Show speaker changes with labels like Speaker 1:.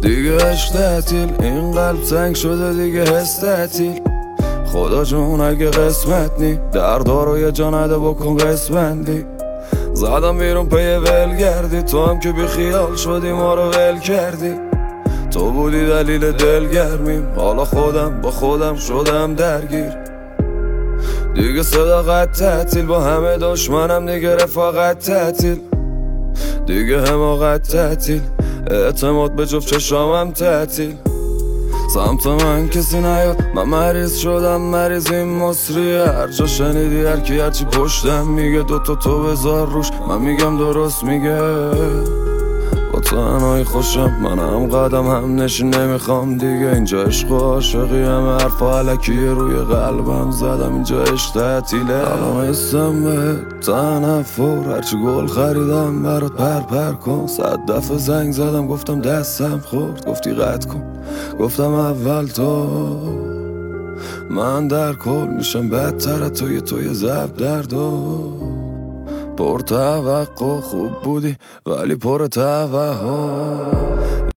Speaker 1: دیگه عشق تعطیل، این قلب تنگ شده دیگه حس تعطیل. خدا جون اگه قسمت نی دردا رو یه جا نده بکن قسمندی. زدم بیرون پی ولگردی، تو هم که بی خیال شدی ما رو ول کردی. تو بودی دلیل دلگرمیم، حالا خودم با خودم شدم درگیر. دیگه صداقت تعطیل، با همه دشمنم دیگه رفاقت تعطیل. دیگه حماقت تعطیل، اعتماد به جفت چشامم تعطیل. سمت من کسی نیاد، من مریض شدم، مریض این مصری. هر جا شنیدی هر کی هرچی پشتم میگه، دوتا تو بذار روش، من میگم درست میگه. با تنهایی خوشم، منم قدم هم نشین نمیخوام دیگه. اینجا عشق و عاشقی همه حرفا علکیه، روی قلبم زدم اینجا عشق تعطیله. الان اسم به تنفر، هرچی گل خریدم برات پر کن. 100 دفعه زنگ زدم گفتم دستم خورد، گفتی قطع کن. گفتم اول تو، من در کل میشم بدتر توی زب دردو. پر توقع خوب بودی ولی پر توهم.